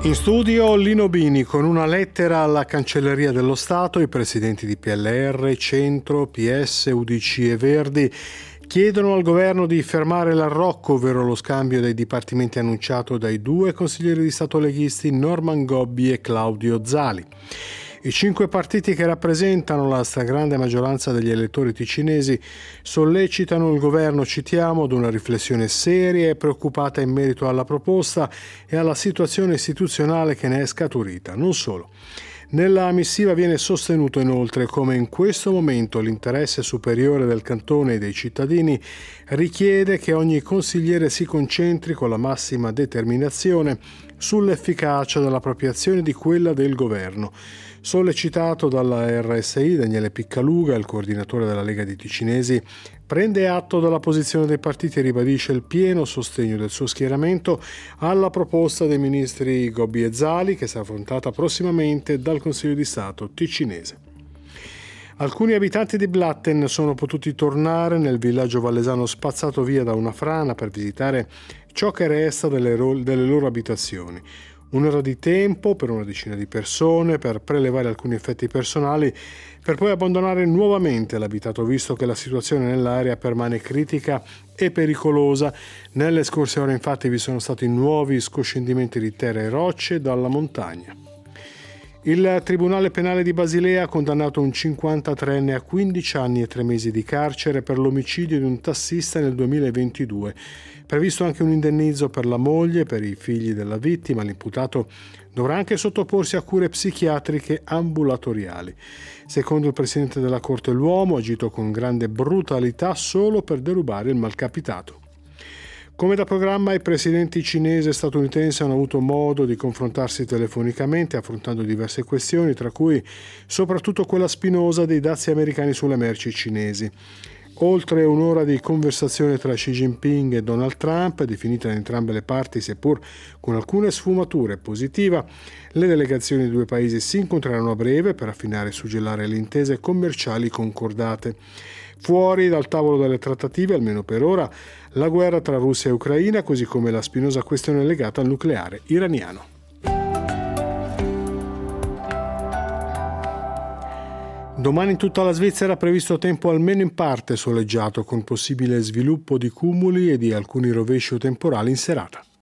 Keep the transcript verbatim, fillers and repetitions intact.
In studio Lino Bini con una lettera alla Cancelleria dello Stato. I presidenti di P L R, Centro, P S, U D C e Verdi chiedono al governo di fermare l'arrocco, ovvero lo scambio dei dipartimenti annunciato dai due consiglieri di Stato leghisti Norman Gobbi e Claudio Zali. I cinque partiti che rappresentano la stragrande maggioranza degli elettori ticinesi sollecitano il governo, citiamo, ad una riflessione seria e preoccupata in merito alla proposta e alla situazione istituzionale che ne è scaturita. Non solo. Nella missiva viene sostenuto inoltre come in questo momento l'interesse superiore del cantone e dei cittadini richiede che ogni consigliere si concentri con la massima determinazione sull'efficacia della propria azione e di quella del governo. Sollecitato dalla R S I, Daniele Piccaluga, il coordinatore della Lega di Ticinesi, prende atto della posizione dei partiti e ribadisce il pieno sostegno del suo schieramento alla proposta dei ministri Gobbi e Zali, che sarà affrontata prossimamente dal Consiglio di Stato ticinese. Alcuni abitanti di Blatten sono potuti tornare nel villaggio vallesano spazzato via da una frana per visitare ciò che resta delle, ro- delle loro abitazioni. Un'ora di tempo per una decina di persone per prelevare alcuni effetti personali, per poi abbandonare nuovamente l'abitato, visto che la situazione nell'area permane critica e pericolosa. Nelle scorse ore infatti vi sono stati nuovi scoscendimenti di terra e rocce dalla montagna. Il Tribunale Penale di Basilea ha condannato un cinquantatreenne a quindici anni e tre mesi di carcere per l'omicidio di un tassista nel duemilaventidue. Previsto anche un indennizzo per la moglie e per i figli della vittima. L'imputato dovrà anche sottoporsi a cure psichiatriche ambulatoriali. Secondo il presidente della Corte, l'uomo ha agito con grande brutalità solo per derubare il malcapitato. Come da programma, i presidenti cinese e statunitense hanno avuto modo di confrontarsi telefonicamente, affrontando diverse questioni, tra cui soprattutto quella spinosa dei dazi americani sulle merci cinesi. Oltre un'ora di conversazione tra Xi Jinping e Donald Trump, definita da entrambe le parti seppur con alcune sfumature positiva, le delegazioni dei due paesi si incontreranno a breve per affinare e suggellare le intese commerciali concordate. Fuori dal tavolo delle trattative, almeno per ora, la guerra tra Russia e Ucraina, così come la spinosa questione legata al nucleare iraniano. Domani in tutta la Svizzera è previsto tempo almeno in parte soleggiato, con possibile sviluppo di cumuli e di alcuni rovesci o temporali in serata.